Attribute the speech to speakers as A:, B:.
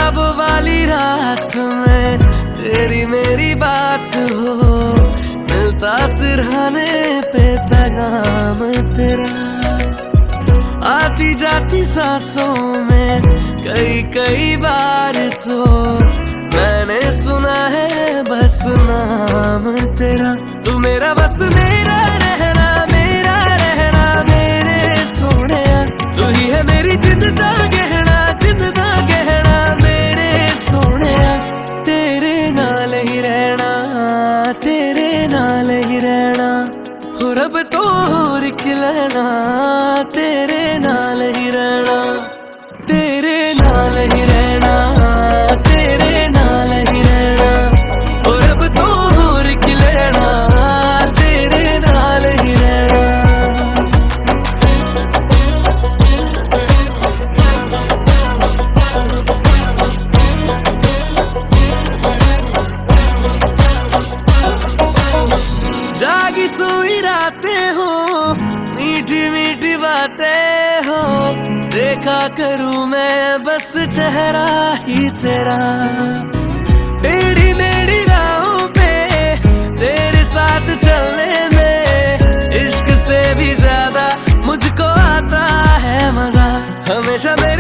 A: ख्वाब वाली रात में तेरी मेरी बात हो, मिलता सिरहाने पे पैगाम तेरा। आती जाती सांसों में कई कई बार तो मैंने सुना है बस नाम तेरा। तू मेरा बस मेरा रहना मेरे सोने। तू ही है मेरी जिंद दा गहना मेरे सोने। तेरे नाल ही रहना, तेरे नाल ही रहना, हो रब तो होर की लेना, तेरे नाल ही रहना, तेरे नाल ही रहना, तेरे नाल ही रहना, हो रब तो होर की लेना, तेरे नाल ही रहना। जागी सोई रातें हो, मीठी मीठी बातें हो, देखा करूं मैं बस चेहरा ही तेरा। टेढ़ी मेढ़ी राहों पे तेरे साथ चलने में इश्क से भी ज्यादा मुझको आता है मजा। हमेशा